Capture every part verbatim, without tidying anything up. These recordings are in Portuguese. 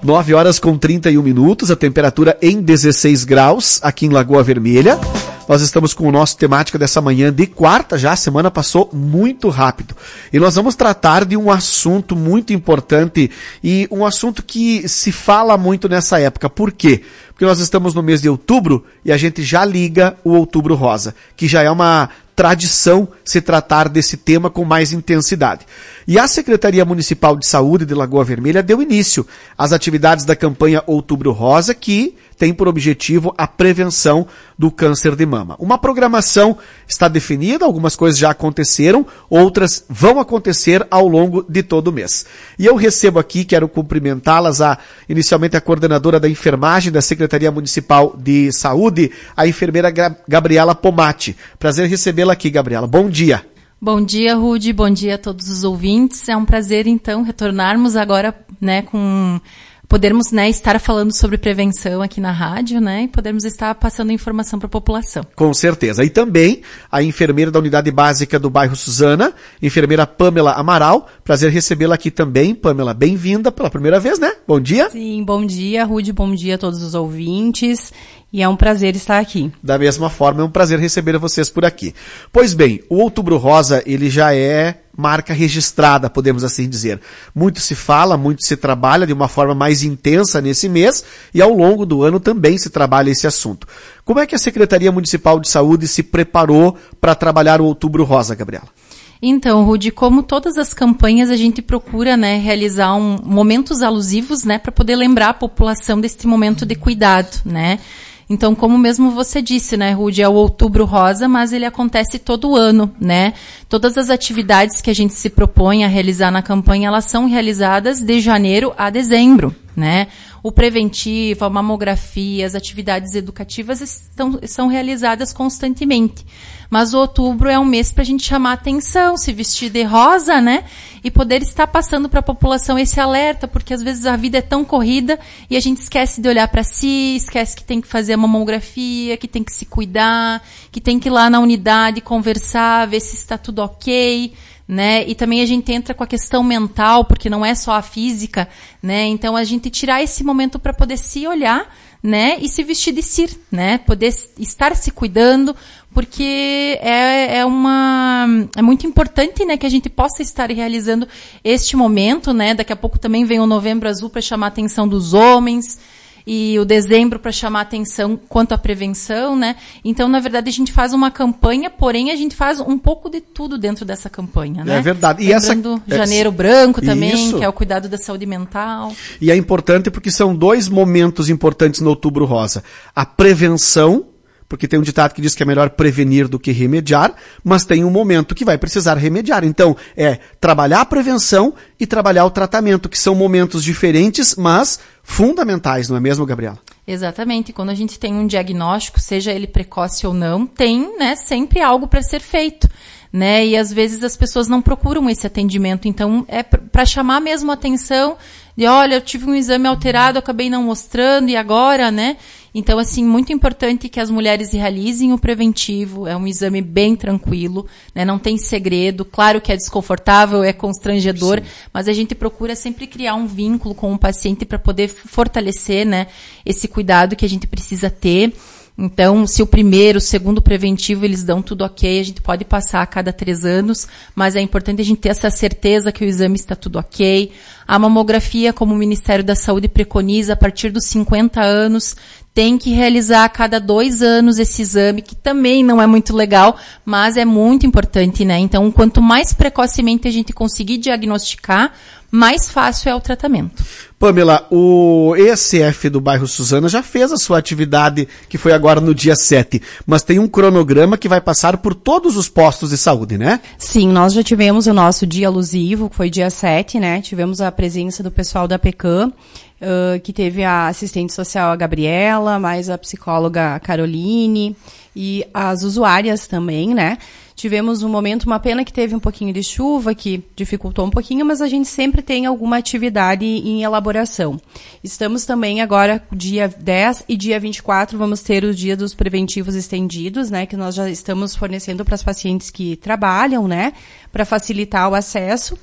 nove horas com trinta e um minutos, a temperatura em dezesseis graus aqui em Lagoa Vermelha. Nós estamos com o nosso temática dessa manhã de quarta já, a semana passou muito rápido. E nós vamos tratar de um assunto muito importante e um assunto que se fala muito nessa época. Por quê? Porque nós estamos no mês de outubro e a gente já liga o Outubro Rosa, que já é uma tradição se tratar desse tema com mais intensidade. E a Secretaria Municipal de Saúde de Lagoa Vermelha deu início às atividades da campanha Outubro Rosa, que tem por objetivo a prevenção do câncer de mama. Uma programação está definida, algumas coisas já aconteceram, outras vão acontecer ao longo de todo o mês. E eu recebo aqui, quero cumprimentá-las, a, inicialmente a coordenadora da enfermagem da Secretaria Municipal de Saúde, a enfermeira Gabriela Pomati. Prazer recebê-la aqui, Gabriela. Bom dia. Bom dia, Rudy. Bom dia a todos os ouvintes. É um prazer, então, retornarmos agora, né, com... podermos, né, estar falando sobre prevenção aqui na rádio, né, e podermos estar passando informação para a população. Com certeza. E também a enfermeira da Unidade Básica do bairro Suzana, enfermeira Pamela Amaral. Prazer recebê-la aqui também. Pamela, bem-vinda pela primeira vez, né? Bom dia. Sim, bom dia, Rudy. Bom dia a todos os ouvintes. E é um prazer estar aqui. Da mesma forma, é um prazer receber vocês por aqui. Pois bem, o Outubro Rosa, ele já é marca registrada, podemos assim dizer. Muito se fala, muito se trabalha de uma forma mais intensa nesse mês e ao longo do ano também se trabalha esse assunto. Como é que a Secretaria Municipal de Saúde se preparou para trabalhar o Outubro Rosa, Gabriela? Então, Rudy, como todas as campanhas, a gente procura, né, realizar um, momentos alusivos, né, para poder lembrar a população desse momento de cuidado, né? Então, como mesmo você disse, né, Rudy, é o Outubro Rosa, mas ele acontece todo ano, né? Todas as atividades que a gente se propõe a realizar na campanha, elas são realizadas de janeiro a dezembro, né? O preventivo, a mamografia, as atividades educativas estão, são realizadas constantemente. Mas o outubro é um mês para a gente chamar a atenção, se vestir de rosa, né? E poder estar passando para a população esse alerta, porque às vezes a vida é tão corrida e a gente esquece de olhar para si, esquece que tem que fazer a mamografia, que tem que se cuidar, que tem que ir lá na unidade conversar, ver se está tudo ok, né? E também a gente entra com a questão mental, porque não é só a física, né? Então a gente tirar esse momento para poder se olhar, né? E se vestir de si, né? Poder estar se cuidando, porque é, é uma, é muito importante, né, que a gente possa estar realizando este momento, né? Daqui a pouco também vem o Novembro Azul para chamar a atenção dos homens, e o dezembro para chamar a atenção quanto à prevenção, né? Então, na verdade, a gente faz uma campanha, porém a gente faz um pouco de tudo dentro dessa campanha, né? É verdade. E Lembrando essa Janeiro Branco também, Isso. que é o cuidado da saúde mental. E é importante porque são dois momentos importantes no Outubro Rosa. A prevenção, porque tem um ditado que diz que é melhor prevenir do que remediar, mas tem um momento que vai precisar remediar. Então, é trabalhar a prevenção e trabalhar o tratamento, que são momentos diferentes, mas fundamentais, não é mesmo, Gabriela? Exatamente. Quando a gente tem um diagnóstico, seja ele precoce ou não, tem, né, sempre algo para ser feito, né? E às vezes as pessoas não procuram esse atendimento. Então, é para chamar mesmo a atenção de, olha, eu tive um exame alterado, acabei não mostrando, e agora, né? Então, assim, muito importante que as mulheres realizem o preventivo. É um exame bem tranquilo, né? Não tem segredo. Claro que é desconfortável, é constrangedor, Sim. mas a gente procura sempre criar um vínculo com o paciente para poder fortalecer, né, esse cuidado que a gente precisa ter. Então, se o primeiro, o segundo preventivo, eles dão tudo ok, a gente pode passar a cada três anos, mas é importante a gente ter essa certeza que o exame está tudo ok. A mamografia, como o Ministério da Saúde preconiza, a partir dos cinquenta anos, tem que realizar a cada dois anos esse exame, que também não é muito legal, mas é muito importante, né? Então, quanto mais precocemente a gente conseguir diagnosticar, mais fácil é o tratamento. Pamela, o E S F do bairro Suzana já fez a sua atividade, que foi agora no dia sete, mas tem um cronograma que vai passar por todos os postos de saúde, né? Sim, nós já tivemos o nosso dia alusivo, que foi dia sete, né? Tivemos a presença do pessoal da PECAM, uh, que teve a assistente social a Gabriela, mais a psicóloga Caroline e as usuárias também, né? Tivemos um momento, uma pena que teve um pouquinho de chuva, que dificultou um pouquinho, mas a gente sempre tem alguma atividade em elaboração. Estamos também agora, dia dez e dia vinte e quatro, vamos ter o dia dos preventivos estendidos, né, que nós já estamos fornecendo para as pacientes que trabalham, né, para facilitar o acesso.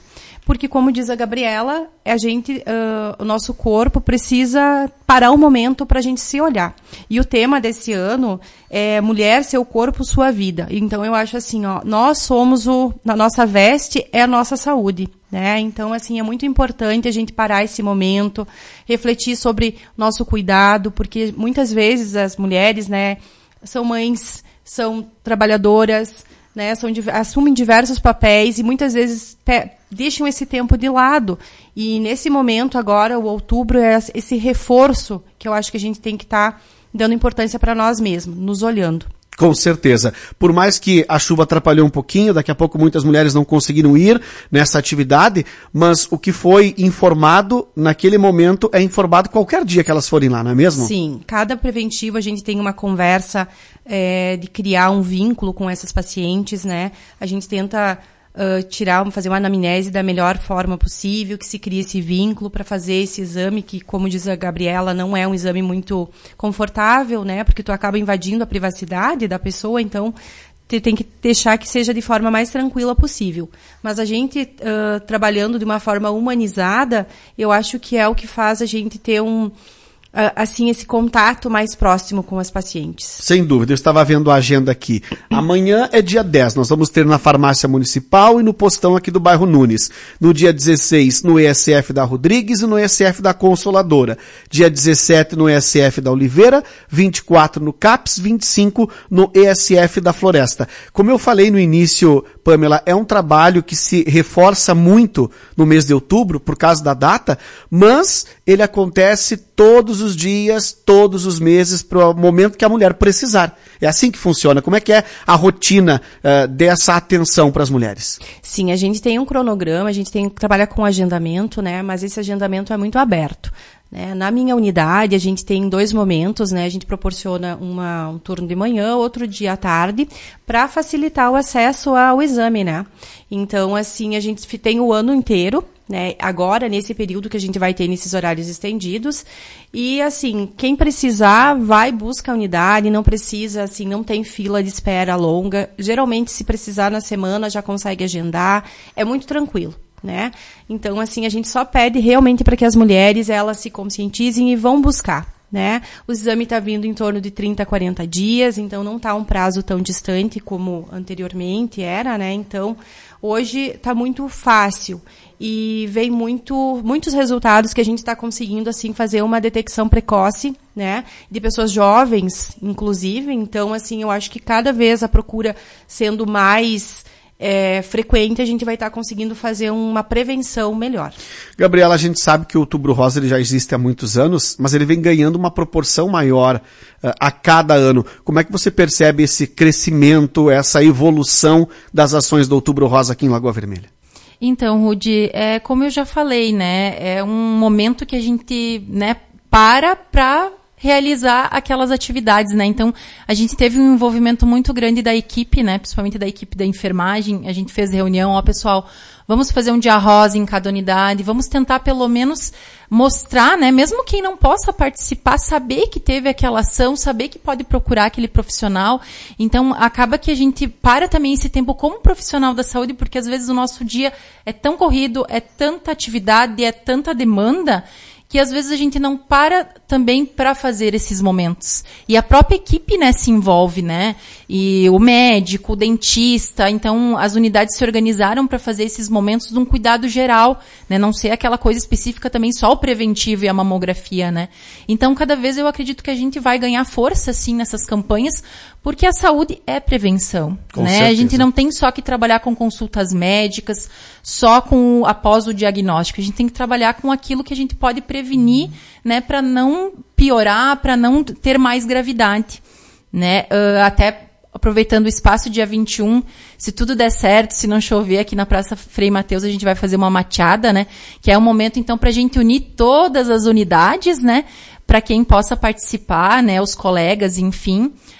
porque, como diz a Gabriela, a gente, uh, o nosso corpo precisa parar um momento para a gente se olhar. E o tema desse ano é Mulher, Seu Corpo, Sua Vida. Então, eu acho assim, ó, nós somos o... Na nossa veste é a nossa saúde, né? Então, assim, é muito importante a gente parar esse momento, refletir sobre nosso cuidado, porque muitas vezes as mulheres, né, são mães, são trabalhadoras, né, são, assumem diversos papéis e muitas vezes pe- deixam esse tempo de lado. E nesse momento agora, o outubro, é esse reforço que eu acho que a gente tem que estar tá dando importância para nós mesmos, nos olhando. Com certeza. Por mais que a chuva atrapalhou um pouquinho, daqui a pouco muitas mulheres não conseguiram ir nessa atividade, mas o que foi informado naquele momento é informado qualquer dia que elas forem lá, não é mesmo? Sim. Cada preventivo a gente tem uma conversa é, de criar um vínculo com essas pacientes, né? A gente tenta uh, tirar, fazer uma anamnese da melhor forma possível, que se crie esse vínculo para fazer esse exame, que, como diz a Gabriela, não é um exame muito confortável, né? Porque tu acaba invadindo a privacidade da pessoa, então tu tem que deixar que seja de forma mais tranquila possível. Mas a gente, uh, trabalhando de uma forma humanizada, eu acho que é o que faz a gente ter um... assim, esse contato mais próximo com as pacientes. Sem dúvida, eu estava vendo a agenda aqui. Amanhã é dia dez, nós vamos ter na farmácia municipal e no postão aqui do bairro Nunes. No dia dezesseis, no E S F da Rodrigues e no E S F da Consoladora. Dia dezessete, no E S F da Oliveira, vinte e quatro no CAPS, vinte e cinco no E S F da Floresta. Como eu falei no início, Pamela, é um trabalho que se reforça muito no mês de outubro, por causa da data, mas ele acontece todos os dias, todos os meses, para o momento que a mulher precisar. É assim que funciona. Como é que é a rotina uh, dessa atenção para as mulheres? Sim, a gente tem um cronograma, a gente tem que trabalhar com agendamento, né? Mas esse agendamento é muito aberto. Né? Na minha unidade, a gente tem dois momentos, né? A gente proporciona uma, um turno de manhã, outro dia à tarde, para facilitar o acesso ao exame, né? Então, assim, a gente tem o ano inteiro, né? Agora, nesse período que a gente vai ter nesses horários estendidos. E, assim, quem precisar, vai, busca a unidade, não precisa, assim, não tem fila de espera longa. Geralmente, se precisar na semana, já consegue agendar. É muito tranquilo. Né? Então, assim, a gente só pede realmente para que as mulheres, elas se conscientizem e vão buscar, né? O exame está vindo em torno de trinta a quarenta dias, então não está um prazo tão distante como anteriormente era, né? Então, hoje está muito fácil e vem muito, muitos resultados que a gente está conseguindo, assim, fazer uma detecção precoce, né? De pessoas jovens, inclusive. Então, assim, eu acho que cada vez a procura sendo mais É, frequente, a gente vai estar tá conseguindo fazer uma prevenção melhor. Gabriela, a gente sabe que o Outubro Rosa ele já existe há muitos anos, mas ele vem ganhando uma proporção maior uh, a cada ano. Como é que você percebe esse crescimento, essa evolução das ações do Outubro Rosa aqui em Lagoa Vermelha? Então, Rudy, é, como eu já falei, né, é um momento que a gente, né, para para realizar aquelas atividades, né? Então, a gente teve um envolvimento muito grande da equipe, né? Principalmente da equipe da enfermagem. A gente fez reunião, ó, pessoal, vamos fazer um dia rosa em cada unidade, vamos tentar pelo menos mostrar, né? Mesmo quem não possa participar, saber que teve aquela ação, saber que pode procurar aquele profissional. Então, acaba que a gente para também esse tempo como profissional da saúde, porque às vezes o nosso dia é tão corrido, é tanta atividade, é tanta demanda, que às vezes a gente não para também para fazer esses momentos. E a própria equipe, né, se envolve, né? E o médico, o dentista, então as unidades se organizaram para fazer esses momentos de um cuidado geral, né? Não ser aquela coisa específica também só o preventivo e a mamografia, né? Então, cada vez eu acredito que a gente vai ganhar força, assim, nessas campanhas, porque a saúde é prevenção, com né? certeza. A gente não tem só que trabalhar com consultas médicas, só com após o diagnóstico. A gente tem que trabalhar com aquilo que a gente pode prevenir, né, para não piorar, para não ter mais gravidade, né? Uh, até aproveitando o espaço, dia vinte e um, se tudo der certo, se não chover aqui na Praça Frei Mateus, a gente vai fazer uma mateada, né? Que é um momento, então, para a gente unir todas as unidades, né? Para quem possa participar, né? Os colegas, enfim.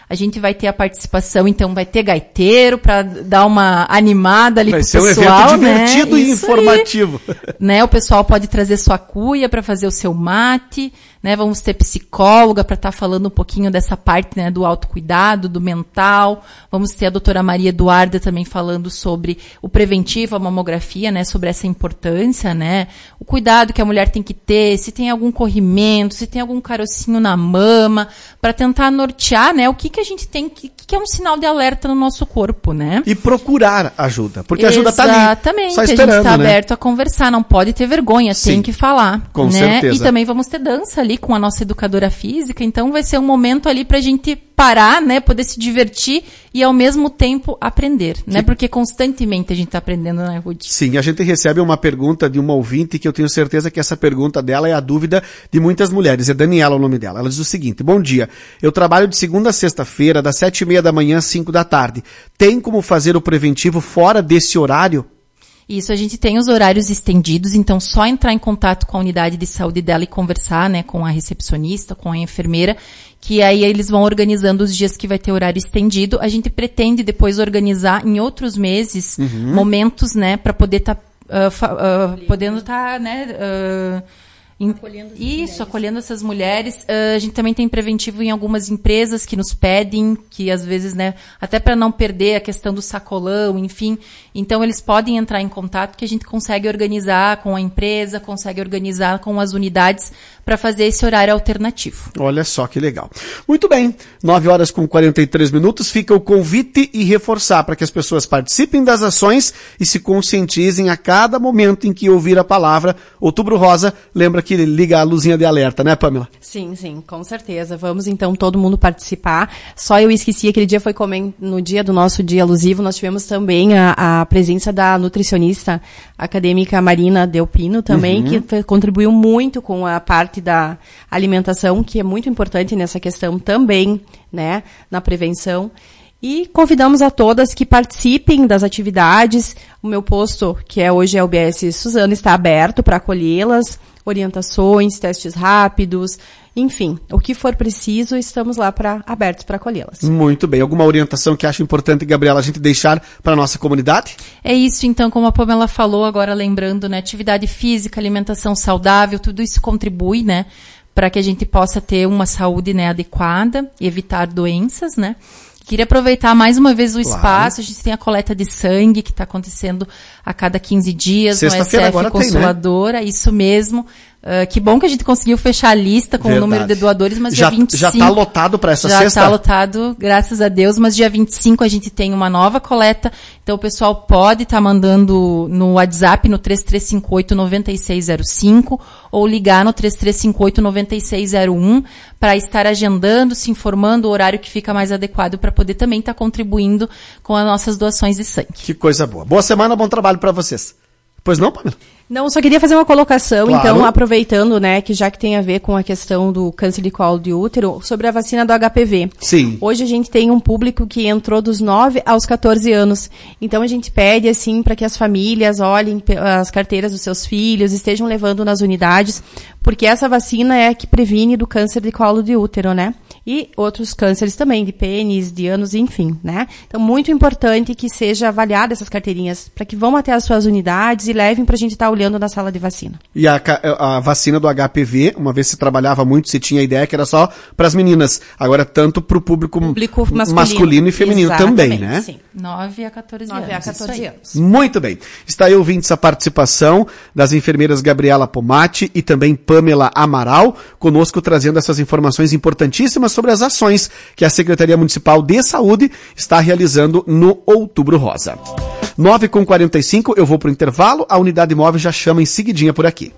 A gente vai ter a participação, então vai ter gaiteiro para dar uma animada ali vai pro pessoal, pessoal, vai ser um evento divertido, né? e Isso informativo. Aí, né? O pessoal pode trazer sua cuia para fazer o seu mate, né? Vamos ter psicóloga para estar tá falando um pouquinho dessa parte, né, do autocuidado, do mental. Vamos ter a doutora Maria Eduarda também falando sobre o preventivo, a mamografia, né, sobre essa importância, né? O cuidado que a mulher tem que ter, se tem algum corrimento, se tem algum carocinho na mama, para tentar nortear, né, o que que a gente tem que, que é um sinal de alerta no nosso corpo, né? E procurar ajuda, porque a ajuda está ali. Exatamente, só a gente esperando, está né? aberto a conversar, não pode ter vergonha, Sim, tem que falar. com né? certeza. E também vamos ter dança ali com a nossa educadora física, então vai ser um momento ali pra gente parar, né, poder se divertir e ao mesmo tempo aprender, né, que... porque constantemente a gente tá aprendendo, né, Ruth? Sim, a gente recebe uma pergunta de uma ouvinte que eu tenho certeza que essa pergunta dela é a dúvida de muitas mulheres, é Daniela o nome dela. Ela diz o seguinte: bom dia, eu trabalho de segunda a sexta-feira, das sete e meia da manhã às cinco da tarde. Tem como fazer o preventivo fora desse horário? Isso, a gente tem os horários estendidos, então só entrar em contato com a unidade de saúde dela e conversar, né, com a recepcionista, com a enfermeira, que aí eles vão organizando os dias que vai ter horário estendido. A gente pretende depois organizar em outros meses, uhum, momentos, né, para poder estar, tá, uh, uh, podendo estar, tá, né, uh, Acolhendo Isso, mulheres. acolhendo essas mulheres. Uh, a gente também tem preventivo em algumas empresas que nos pedem, que às vezes, né, até para não perder a questão do sacolão, enfim. Então, eles podem entrar em contato que a gente consegue organizar com a empresa, consegue organizar com as unidades para fazer esse horário alternativo. Olha só que legal. Muito bem, nove horas com quarenta e três minutos, fica o convite e reforçar para que as pessoas participem das ações e se conscientizem a cada momento em que ouvir a palavra Outubro Rosa. Lembra que liga a luzinha de alerta, né, Pamela? Sim, sim, com certeza. Vamos então todo mundo participar. Só eu esqueci, aquele dia foi como no dia do nosso dia alusivo, nós tivemos também a, a presença da nutricionista acadêmica Marina Delpino também, uhum, que contribuiu muito com a parte da alimentação, que é muito importante nessa questão também, né, na prevenção. E convidamos a todas que participem das atividades. O meu posto, que é hoje é o B S Suzano, está aberto para acolhê-las, orientações, testes rápidos, enfim, o que for preciso, estamos lá pra, abertos para acolhê-las. Muito bem. Alguma orientação que acha importante, Gabriela, a gente deixar para a nossa comunidade? É isso, então, como a Pamela falou, agora lembrando, né, atividade física, alimentação saudável, tudo isso contribui, né, para que a gente possa ter uma saúde, né, adequada e evitar doenças, né. Queria aproveitar mais uma vez o claro. espaço. A gente tem a coleta de sangue que está acontecendo a cada quinze dias no S F Consoladora, tem, né? Isso mesmo. Uh, que bom que a gente conseguiu fechar a lista com Verdade. o número de doadores, mas já, dia vinte e cinco... Já está lotado para essa já sexta? Já está lotado, graças a Deus, mas dia vinte e cinco a gente tem uma nova coleta, então o pessoal pode estar tá mandando no WhatsApp no três três cinco oito, nove seis zero cinco ou ligar no três três cinco oito, nove seis zero um para estar agendando, se informando o horário que fica mais adequado para poder também estar tá contribuindo com as nossas doações de sangue. Que coisa boa. Boa semana, bom trabalho para vocês. Pois não, Pamela? Não, só queria fazer uma colocação, claro. então, aproveitando, né, que já que tem a ver com a questão do câncer de colo de útero, sobre a vacina do H P V. Sim. Hoje a gente tem um público que entrou dos nove aos quatorze anos. Então a gente pede, assim, para que as famílias olhem as carteiras dos seus filhos, estejam levando nas unidades, porque essa vacina é a que previne do câncer de colo de útero, né? E outros cânceres também, de pênis, de ânus, enfim, né? Então, muito importante que seja avaliada essas carteirinhas, para que vão até as suas unidades e levem para a gente estar tá olhando na sala de vacina. E a, a vacina do H P V, uma vez se trabalhava muito, se tinha a ideia que era só para as meninas. Agora, tanto para o público, público masculino. masculino e feminino Exatamente, também, né? Sim. nove a quatorze anos. nove a quatorze anos. Muito bem. Está aí, ouvintes, a participação das enfermeiras Gabriela Pomati e também Pamela Amaral, conosco trazendo essas informações importantíssimas sobre as ações que a Secretaria Municipal de Saúde está realizando no Outubro Rosa. nove com quarenta e cinco, eu vou para o intervalo, a unidade móvel já chama em seguidinha por aqui.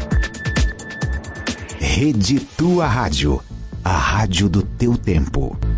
Rede Tua Rádio, a rádio do teu tempo.